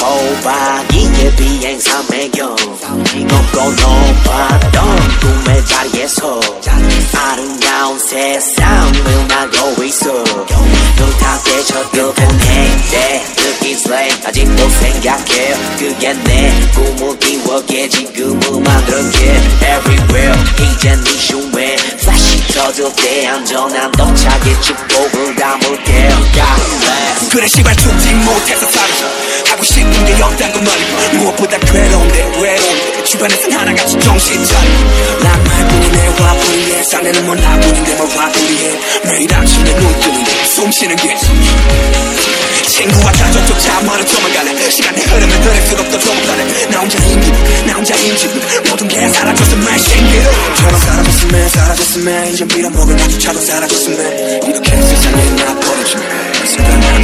호박이의 비행사 매경 높고 높았던 꿈의 자리에서 아름다운 세상을 나고 있어. 눈 닿게 쳐들어본 해대 느낀 슬레이 아직도 생각해. 그게 내 꿈을 이루게 지금을 만들게. Everywhere 이젠 네 슈에 플래시 터질 때 안전한 도착의 축복을 담을게. 그래 시발 죽지 못해서 사라져. 하고 싶은 게 없단 건 말이고 무엇보다 괴로운데 주변에선 하나같이 정신 차려. 난 말뿐이네 화뿐이네 상대는 뭐 나뿐인데 뭘 화뿐이해. 매일 아침에 눈 뜨는데 숨쉬는 게 친구와 가족조차 멀어 도망가네. 시간의 흐름을 그릴수록 더 조급하네. 나 혼자 힘기고 모든 게 사라졌으면 신기루 처럼 사라졌으면 이제 빌어먹을 나조차도 사라졌으면 이렇게 세상에 나 버려지면 순간 나는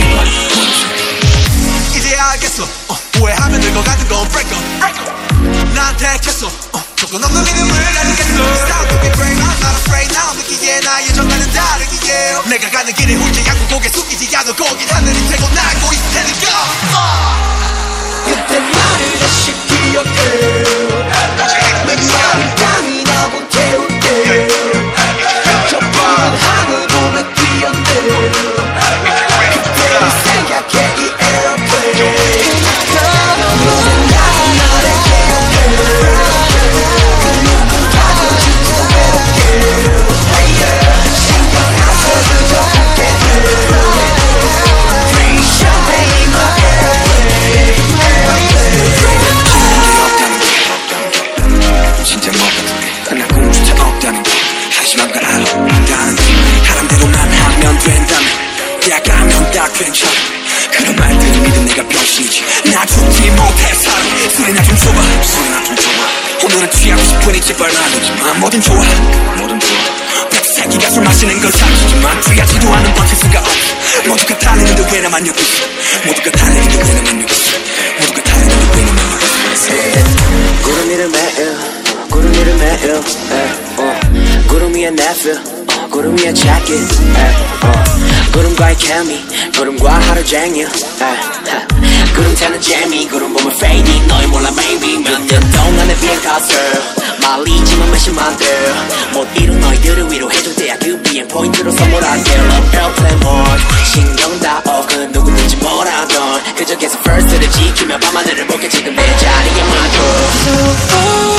이제 알겠어 후회하면 될 것 같은 건 break up 난 택했어 조건 없는 믿음을 가지겠어. Stop to be brave I'm not afraid now 느끼기에 나의 전과는 다르기에 내가 가는 길에 혼자 약고 고개 숙이지 않아. 거긴 하늘이 되고 날고 있을 테니까 그때 나를 다시 기억해. 내 땀이 나고 태울게. 저 푸른 하늘 보며 뛰어내. 그때를 생각해 이 airplane. 진짜 먹었는데 끝난 꿈조차 없다는 게 하지만 그걸 알아다는 게 하람대로만 하면 된다면 대학 가면 다 괜찮아. 그런 말들은 믿음 내가 병신이지. 나 죽지 못해 살아. 소리나 좀 줘봐. 오늘은 취하고 싶으니 제발 말해주지만 뭐든 좋아. 백새끼가 술 마시는 걸 사주지만 취하지도 않은 버틸 수가 없어. 모두가 달리는데 왜 나만 여기 있어. 모두가 달리는데 왜 나만 여기 있어. 모두가 달리는데 왜 나만 여기 있어. 구름 위를 매일 구름 위를 매일 구름 위에 내 feel 구름 위에 check it 구름과의 케미 구름과 하루 종일 구름 타는 재미 구름 보면 fading 너희 몰라 maybe 몇 년 동안의 비행 컷을 말리지만 몇십만들 못 이룬 너희들을 위로해줄 때야 그 비행 포인트로 선물할게. Love airplane mode 신경 다 off 그 누구든지 뭐라던 그저 계속 first를 지키며 밤하늘을 볼게 지금 내 자리에 맞춰.